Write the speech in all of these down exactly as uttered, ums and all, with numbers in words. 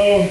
Hello.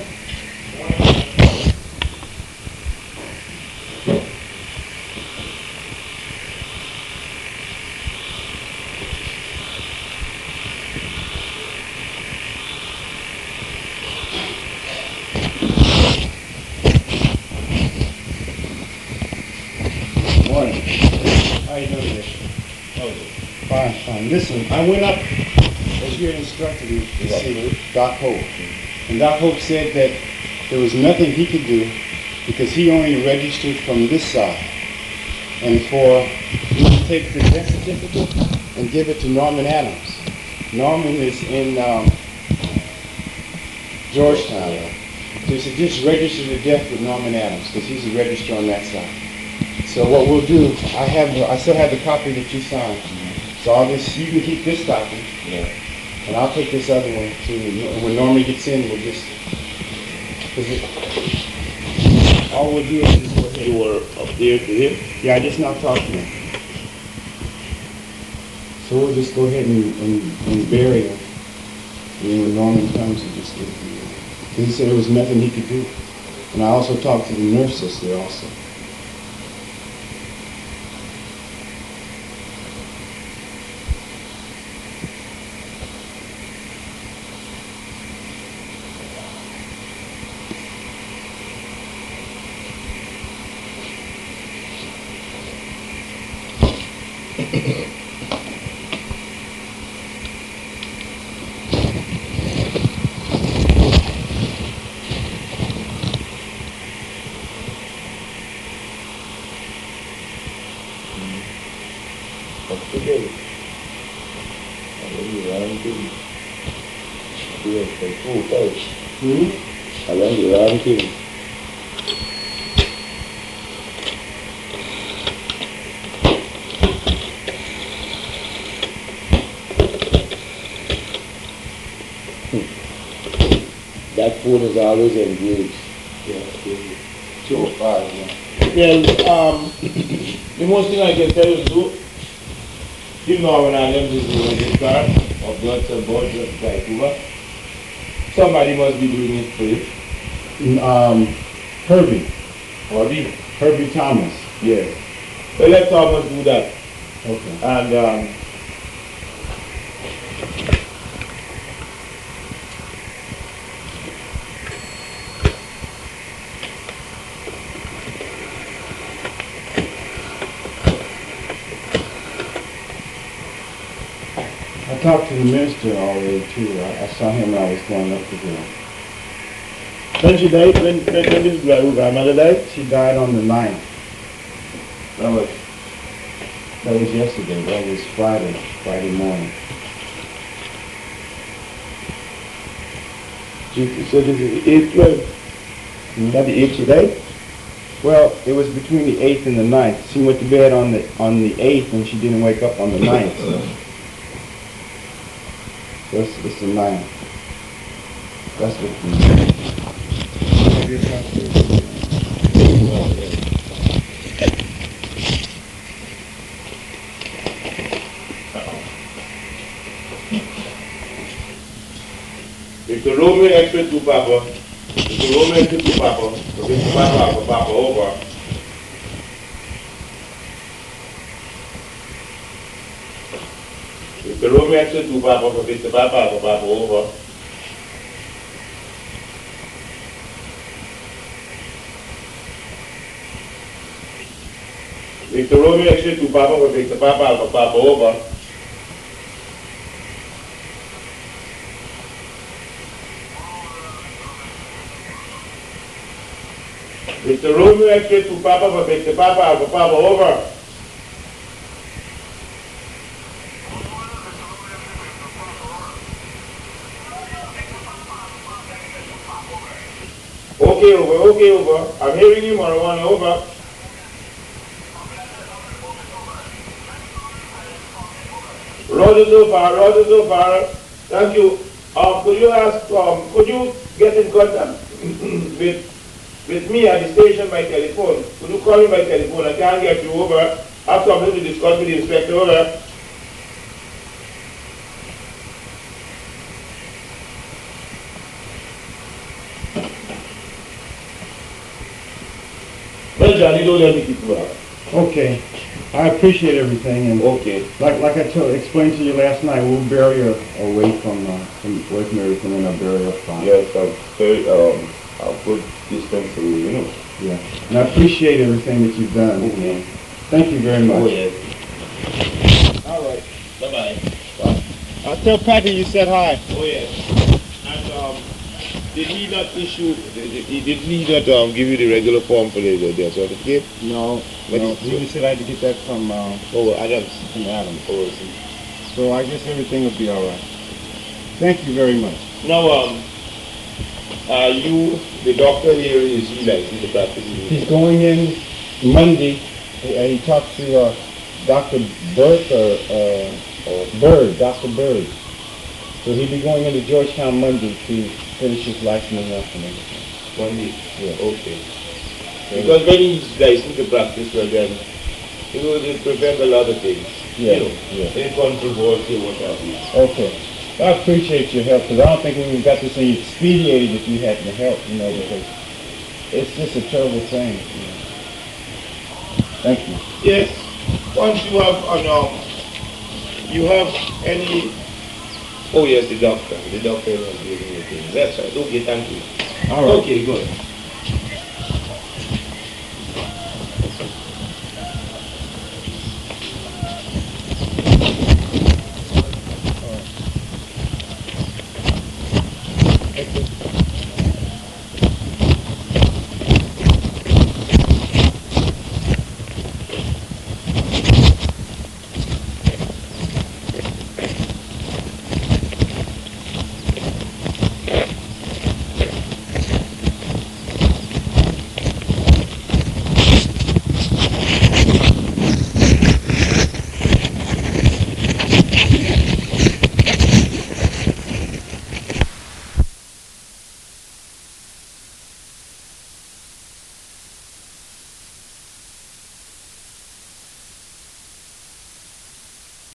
Morning. How you doing today? Oh, fine, fine. Listen, I went up, as you had instructed me, to see Doc Hope. And Doc Hope said that there was nothing he could do because he only registered from this side. And for me to take the death certificate and give it to Norman Adams. Norman is in um, Georgetown. So he said, just register the death with Norman Adams because he's the registrar on that side. So what we'll do, I have, I still have the copy that you signed. Mm-hmm. So I'll just, you can keep this copy. Yeah. And I'll take this other one too. And when Norman gets in, we'll just, it, all we'll do is just go ahead. You were up there to him? Yeah, I just now talked to him. So we'll just go ahead and, and, and bury him. And then when Norman comes, he just get him. Because he said there was nothing he could do. And I also talked to the nurse sister also. Today, I really ran to do it for two first. Hmm? I learned to run to that phone is always engaged. Yeah, two or five, yeah. Well, um, the most thing I can tell you to do, you know when I left this registrar of blood cell board just by Cuba, somebody must be doing it for you. Um, Herbie, Herbie? Herbie Thomas. Yes. So let Thomas do that. Okay. And um, I talked to the minister already too. I, I saw him when I was going up to there. when she died, when, when, when this grandmother died? She died on the ninth. That was, That was yesterday. That was Friday, Friday morning. she, so this is eight twelve. Hmm? That the eighth she died? Well, it was between the eighth and the ninth. She went to bed on the on the eighth and she didn't wake up on the ninth. So it's, it's the ninth. That's what the If the Roman expert to Papa, if the Roman expert to Papa, if it's Papa, Papa over. If the Roman expert to Papa, if it's Papa, Papa over. If the Roman expert to Papa, if it's Papa, Papa over. If the Romeo extra to Papa, but if the Papa, the Papa over. Okay, over, okay, over. I'm hearing you, marijuana, over. Roger so far, Roger so far. Thank you. Um, could you ask, um, could you get in contact with with me at the station by telephone? Could you call me by telephone? I can't get you over. I have something to discuss with the inspector over. Johnny, don't let me keep you out. Okay. I appreciate everything, and Okay. like like I told, explained to you last night, we'll bury her away from uh, from away from everything in a burial spot. Yes, I'm very, um, a good distance away, you know. Yeah. And I appreciate everything that you've done. Okay. Thank you very much. Oh, yes. All right. Bye-bye. I'll tell Patty you said hi. Oh, yes. And, um, did he not issue, did he, did he not, um, give you the regular form for the, the, the certificate? No, But no. he- He just said I had to get that from uh, Oh, Adams. from Adam. Oh, I see. So I guess everything will be all right. Thank you very much. Now, um, are you, the doctor here, is he licensed to practice? in- He's going in Monday. He, uh, he talked to uh, Doctor Burke or uh, or Bird, Doctor Bird. So he'll be going into Georgetown Monday to finish his licensing up and everything. One week? Yeah. Okay. Because when he's licensed to practice, well then, it will prevent a lot of things. Yeah, You know, yeah. controversy, what have you. Okay. I appreciate your help because I don't think we would have got this thing expedited if you hadn't helped, you know, because it's just a terrible thing. You know. Thank you. Yes, once you have, uh, no, you have any, oh yes, the doctor, the doctor is giving you things. That's right, okay, thank you. All right. Okay, good.